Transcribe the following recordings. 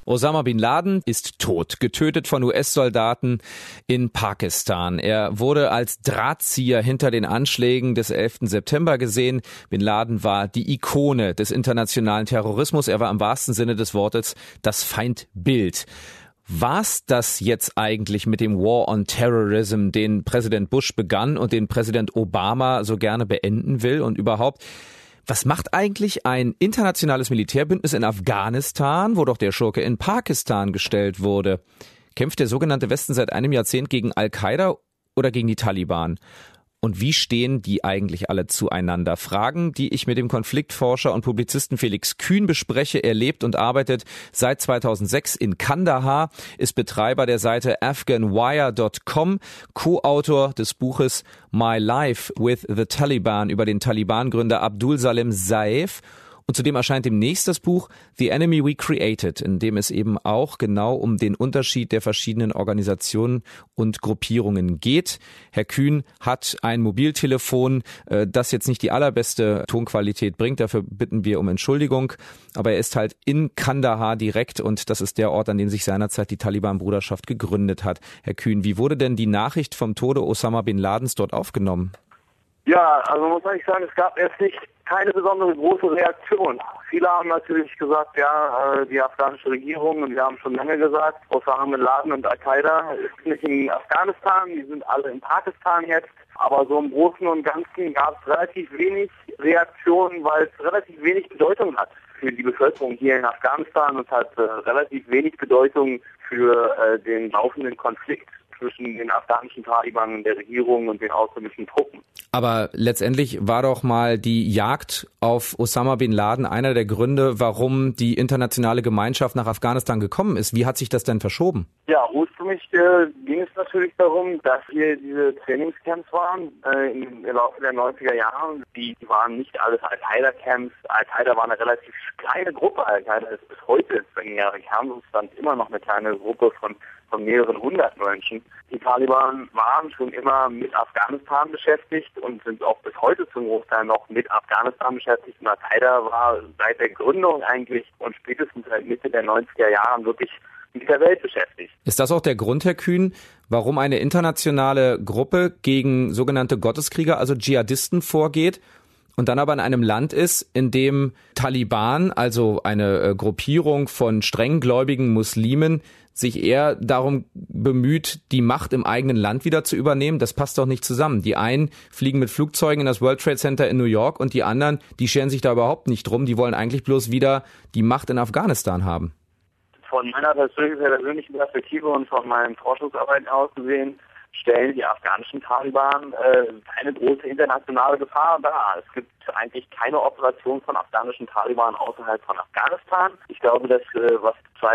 Osama bin Laden ist tot, getötet von US-Soldaten in Pakistan. Er wurde als Drahtzieher hinter den Anschlägen des 11. September gesehen. Bin Laden war die Ikone des internationalen Terrorismus. Er war im wahrsten Sinne des Wortes das Feindbild. War's das jetzt eigentlich mit dem War on Terrorism, den Präsident Bush begann und den Präsident Obama so gerne beenden will? Und überhaupt, was macht eigentlich ein internationales Militärbündnis in Afghanistan, wo doch der Schurke in Pakistan gestellt wurde? Kämpft der sogenannte Westen seit einem Jahrzehnt gegen Al-Qaida oder gegen die Taliban? Und wie stehen die eigentlich alle zueinander? Fragen, die ich mit dem Konfliktforscher und Publizisten Felix Kühn bespreche. Er lebt und arbeitet seit 2006 in Kandahar, ist Betreiber der Seite afghanwire.com, Co-Autor des Buches My Life with the Taliban über den Taliban-Gründer Abdul Salam Saif. Und zudem erscheint demnächst das Buch The Enemy We Created, in dem es eben auch genau um den Unterschied der verschiedenen Organisationen und Gruppierungen geht. Herr Kühn hat ein Mobiltelefon, das jetzt nicht die allerbeste Tonqualität bringt. Dafür bitten wir um Entschuldigung. Aber er ist halt in Kandahar direkt und das ist der Ort, an dem sich seinerzeit die Taliban-Bruderschaft gegründet hat. Herr Kühn, wie wurde denn die Nachricht vom Tode Osama bin Ladens dort aufgenommen? Ja, also muss ich sagen, es gab erst nicht keine besondere große Reaktion. Viele haben natürlich gesagt, ja, die afghanische Regierung, und wir haben schon lange gesagt, Osama bin Laden und Al-Qaida ist nicht in Afghanistan, die sind alle in Pakistan jetzt. Aber so im Großen und Ganzen gab es relativ wenig Reaktionen, weil es relativ wenig Bedeutung hat für die Bevölkerung hier in Afghanistan und hat relativ wenig Bedeutung für den laufenden Konflikt zwischen den afghanischen Taliban und der Regierung und den ausländischen Truppen. Aber letztendlich war doch mal die Jagd auf Osama bin Laden einer der Gründe, warum die internationale Gemeinschaft nach Afghanistan gekommen ist. Wie hat sich das denn verschoben? Ja, ursprünglich ging es natürlich darum, dass hier diese Trainingscamps waren im Laufe der 90er Jahre. Die waren nicht alles Al-Qaida-Camps. Al-Qaida war eine relativ kleine Gruppe. Al-Qaida ist bis heute in ihrer Kernsubstanz immer noch eine kleine Gruppe von mehreren hundert Menschen. Die Taliban waren schon immer mit Afghanistan beschäftigt und sind auch bis heute zum Großteil noch mit Afghanistan beschäftigt. Und Al-Qaida war seit der Gründung eigentlich und spätestens seit Mitte der 90er Jahren wirklich mit der Welt beschäftigt. Ist das auch der Grund, Herr Kühn, warum eine internationale Gruppe gegen sogenannte Gotteskrieger, also Dschihadisten, vorgeht und dann aber in einem Land ist, in dem Taliban, also eine Gruppierung von strenggläubigen Muslimen, sich eher darum bemüht, die Macht im eigenen Land wieder zu übernehmen? Das passt doch nicht zusammen. Die einen fliegen mit Flugzeugen in das World Trade Center in New York und die anderen, die scheren sich da überhaupt nicht drum. Die wollen eigentlich bloß wieder die Macht in Afghanistan haben. Von meiner persönlichen Perspektive und von meinen Forschungsarbeiten aus gesehen, stellen die afghanischen Taliban eine große internationale Gefahr dar. Es gibt eigentlich keine Operation von afghanischen Taliban außerhalb von Afghanistan. Ich glaube, dass was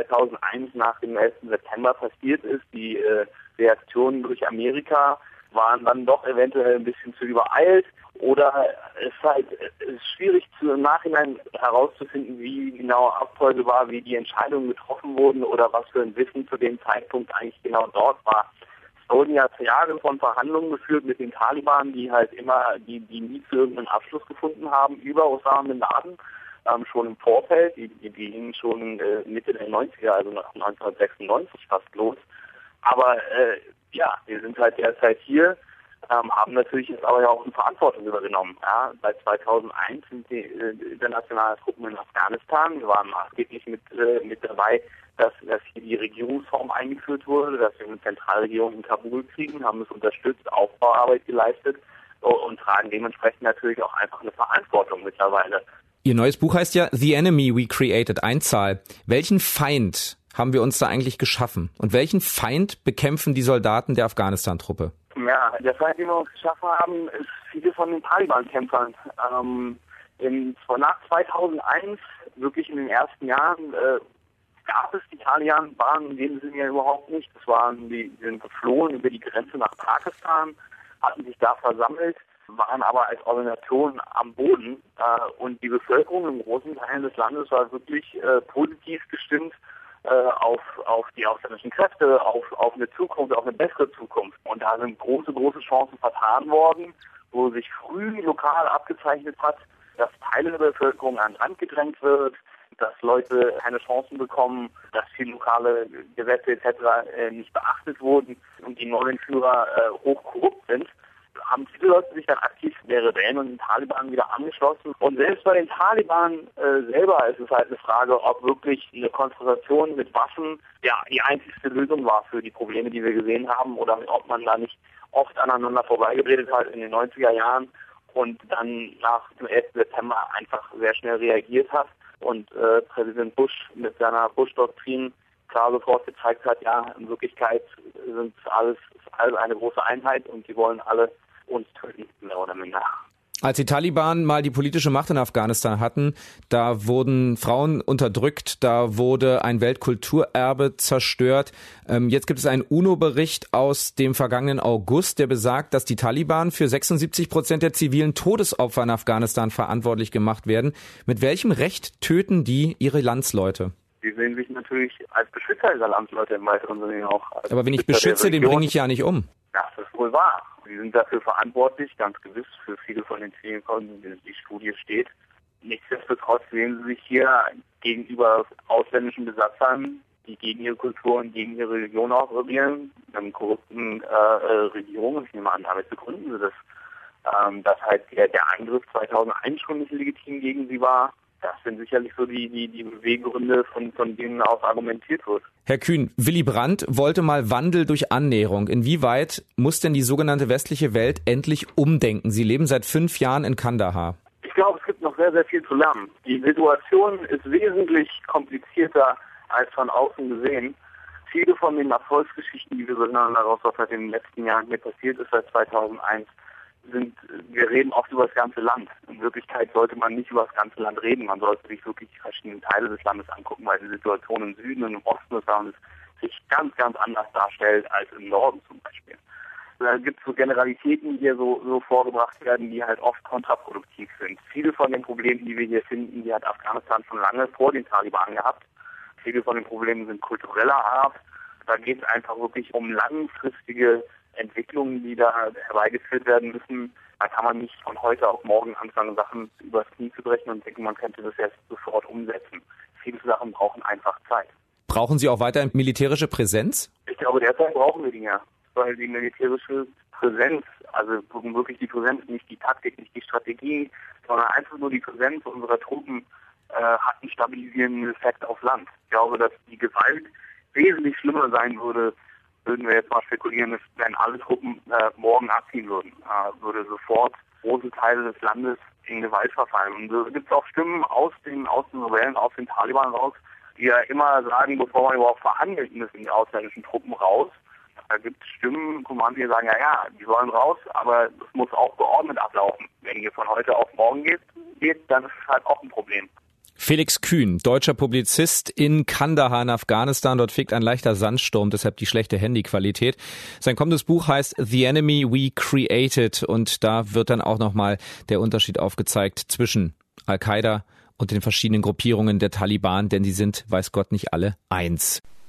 2001 nach dem 11. September passiert ist, die Reaktionen durch Amerika waren dann doch eventuell ein bisschen zu übereilt. Oder es ist schwierig im Nachhinein herauszufinden, wie genau Abfolge war, wie die Entscheidungen getroffen wurden oder was für ein Wissen zu dem Zeitpunkt eigentlich genau dort war. Es wurden ja Jahre von Verhandlungen geführt mit den Taliban, die halt immer, die nie zu irgendeinem Abschluss gefunden haben über Osama bin Laden, schon im Vorfeld, die gingen schon Mitte der 90er, also nach 1996 fast los. Aber ja, wir sind halt derzeit hier, haben natürlich jetzt aber ja auch eine Verantwortung übergenommen. Ja, seit 2001 sind die internationalen Truppen in Afghanistan. Wir waren maßgeblich mit dabei, dass hier die Regierungsform eingeführt wurde, dass wir eine Zentralregierung in Kabul kriegen, haben es unterstützt, Aufbauarbeit geleistet und tragen dementsprechend natürlich auch einfach eine Verantwortung mittlerweile. Ihr neues Buch heißt ja The Enemy We Created, Einzahl. Welchen Feind haben wir uns da eigentlich geschaffen? Und welchen Feind bekämpfen die Soldaten der Afghanistan-Truppe? Ja, der Feind, den wir uns geschaffen haben, ist viele von den Taliban-Kämpfern. Nach 2001, wirklich in den ersten Jahren, gab es die Taliban in dem Sinne ja überhaupt nicht. Die sind geflohen über die Grenze nach Pakistan, hatten sich da versammelt, waren aber als Organisation am Boden und die Bevölkerung im großen Teil des Landes war wirklich positiv gestimmt auf die ausländischen Kräfte, auf eine Zukunft, auf eine bessere Zukunft. Und da sind große Chancen vertan worden, wo sich früh lokal abgezeichnet hat, dass Teile der Bevölkerung an den Rand gedrängt wird, dass Leute keine Chancen bekommen, dass viele lokale Gesetze etc. Nicht beachtet wurden und die neuen Führer hochkorrupt sind, haben viele Leute sich dann aktiv der Rebellen und den Taliban wieder angeschlossen. Und selbst bei den Taliban selber ist es halt eine Frage, ob wirklich eine Konfrontation mit Waffen ja die einzigste Lösung war für die Probleme, die wir gesehen haben, oder ob man da nicht oft aneinander vorbeigeredet hat in den 90er Jahren und dann nach dem 11. September einfach sehr schnell reagiert hat und Präsident Bush mit seiner Bush-Doktrin klar sofort gezeigt hat, ja, in Wirklichkeit ist alles eine große Einheit und die wollen alle uns töten, mehr oder minder. Als die Taliban mal die politische Macht in Afghanistan hatten, da wurden Frauen unterdrückt, da wurde ein Weltkulturerbe zerstört. Jetzt gibt es einen UNO-Bericht aus dem vergangenen August, der besagt, dass die Taliban für 76% der zivilen Todesopfer in Afghanistan verantwortlich gemacht werden. Mit welchem Recht töten die ihre Landsleute? Die sehen sich natürlich als Beschützer dieser Landsleute im weiteren Sinne auch. Aber wenn ich beschütze, den bringe ich ja nicht um. Das ist wohl wahr. Sie sind dafür verantwortlich, ganz gewiss, für viele von den Zielen, in die Studie steht. Nichtsdestotrotz sehen sie sich hier gegenüber ausländischen Besatzern, die gegen ihre Kultur und gegen ihre Religion operieren, einem korrupten Regierungen, ich nehme an, damit begründen sie das, dass halt der Angriff 2001 schon nicht legitim gegen sie war. Das sind sicherlich so die Beweggründe, von denen aus argumentiert wird. Herr Kühn, Willy Brandt wollte mal Wandel durch Annäherung. Inwieweit muss denn die sogenannte westliche Welt endlich umdenken? Sie leben seit 5 Jahren in Kandahar. Ich glaube, es gibt noch sehr, sehr viel zu lernen. Die Situation ist wesentlich komplizierter als von außen gesehen. Viele von den Erfolgsgeschichten, die wir so daraus, was seit den letzten Jahren hier passiert ist, seit 2001, wir reden oft über das ganze Land. In Wirklichkeit sollte man nicht über das ganze Land reden. Man sollte sich wirklich die verschiedenen Teile des Landes angucken, weil die Situation im Süden und im Osten des Landes sich ganz, ganz anders darstellt als im Norden zum Beispiel. Da gibt es so Generalitäten, die hier so vorgebracht werden, die halt oft kontraproduktiv sind. Viele von den Problemen, die wir hier finden, die hat Afghanistan schon lange vor den Taliban gehabt. Viele von den Problemen sind kultureller Art. Da geht es einfach wirklich um langfristige Entwicklungen, die da herbeigeführt werden müssen. Da kann man nicht von heute auf morgen anfangen, Sachen übers Knie zu brechen und denken, man könnte das jetzt sofort umsetzen. Viele Sachen brauchen einfach Zeit. Brauchen Sie auch weiter militärische Präsenz? Ich glaube, derzeit brauchen wir die ja. Weil die militärische Präsenz, also wirklich die Präsenz, nicht die Taktik, nicht die Strategie, sondern einfach nur die Präsenz unserer Truppen hat einen stabilisierenden Effekt auf Land. Ich glaube, dass die Gewalt wesentlich schlimmer sein würde, würden wir jetzt mal spekulieren, wenn alle Truppen morgen abziehen würden. Würde sofort große Teile des Landes in Gewalt verfallen. Und so gibt es auch Stimmen aus den Rebellen, aus den Taliban raus, die ja immer sagen, bevor man überhaupt verhandelt, müssen die ausländischen Truppen raus. Da gibt es Stimmen, die sagen, ja, die sollen raus, aber es muss auch geordnet ablaufen. Wenn ihr von heute auf morgen geht, dann ist es halt auch ein Problem. Felix Kühn, deutscher Publizist in Kandahar in Afghanistan. Dort fegt ein leichter Sandsturm, deshalb die schlechte Handyqualität. Sein kommendes Buch heißt The Enemy We Created und da wird dann auch nochmal der Unterschied aufgezeigt zwischen Al-Qaida und den verschiedenen Gruppierungen der Taliban, denn die sind, weiß Gott, nicht alle eins.